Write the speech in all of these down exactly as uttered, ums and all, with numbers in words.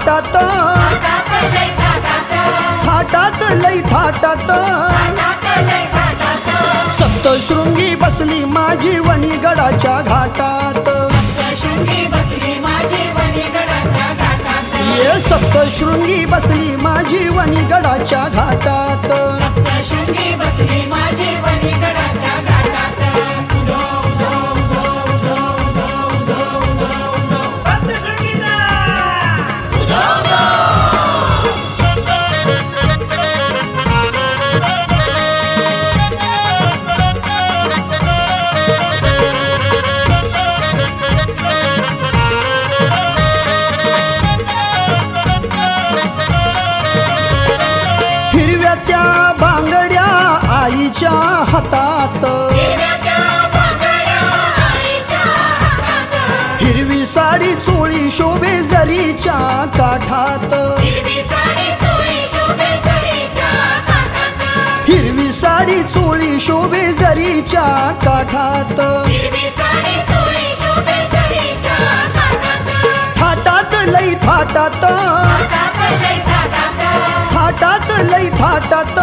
थाटात थाटात लई थाटात सप्तशृंगी बसली माझी वणी गडाच्या घाटात ये सप्तशृंगी बसली माझी वणी गडाच्या घाटात त्या बांगड्या आईच्या हातात हिरवी साडी चोळी शोभे जरीच्या काठात हिरवी साडी चोळी शोभे जरीच्या काठात थाटात लई थाटात थाटात लई थाटात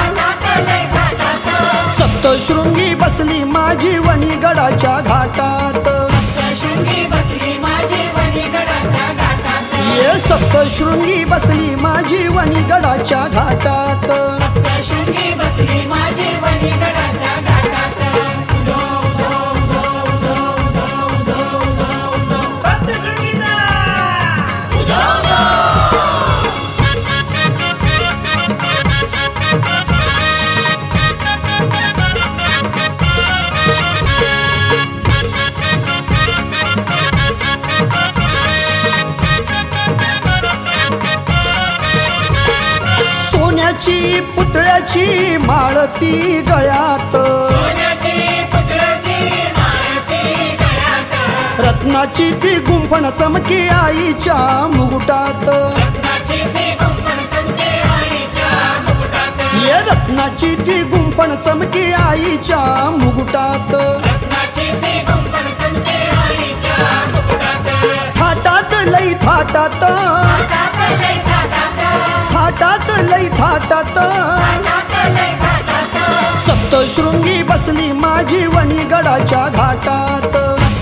सप्तशृंगी बसली माझी वणी गडाच्या घाटात ये सप्तशृंगी बसली माझी वणी गडाच्या घाटात सोन्याची पुतळ्याची माळती गळ्यात रत्नाची ती गुंफण चमकी आईच्या मुकुटात ये रत्नाची ती गुंफण चमकी आईच्या मुकुटात थाटात लई थाटात थाटात लई थाटात सप्तशृंगी बसली माझी वणी गडाच्या घाटात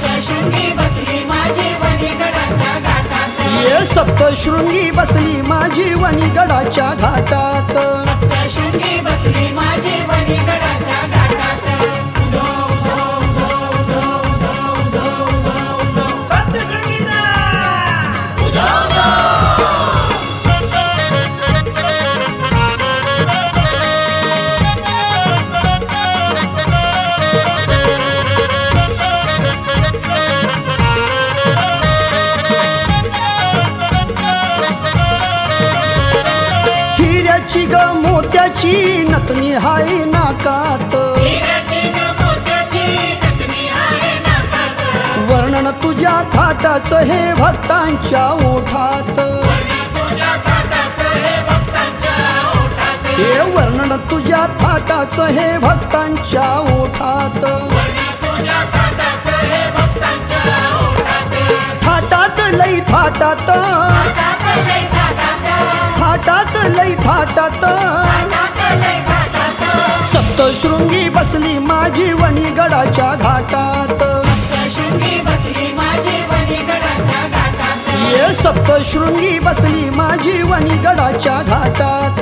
ये सप्तशृंगी बसली माझी वणी गडाच्या घाटात हिऱ्याची ग मोत्याची नथनी हाय नाकात वर्णन तुझ्या थाटाचं हे भक्तांच्या ओठात हे वर्णन तुझ्या थाटाचं हे भक्तांच्या ओठात थाटात लई थाटात थाटात लई थाटात सप्तशृंगी बसली माझी वणी गडाच्या घाटात ये सप्तशृंगी बसली माझी वणी गडाच्या घाटात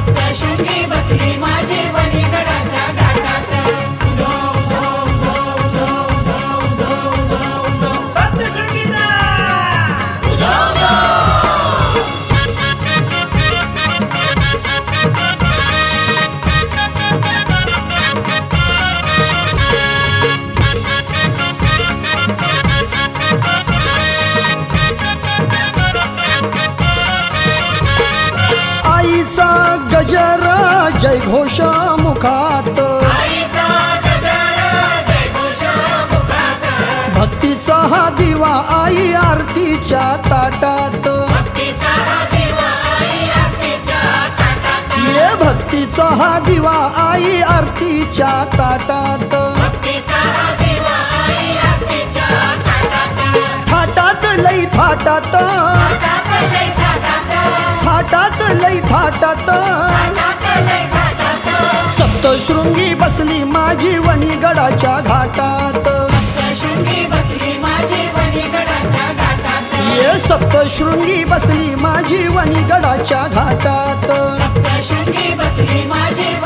आईचा गजर जय घोष मुखात भक्तीचा हा दिवा आई आरतीच्या ताटात ये भक्तीचा हा दिवा आई आरतीच्या ताटात थाटात लई थाटात थाटात लई थाटात सप्तशृंगी बसली माझी वणीगडाच्या घाटात ये सप्तशृंगी बसली माझी वणीगडाच्या घाटात सप्तशृंगी बसली माझी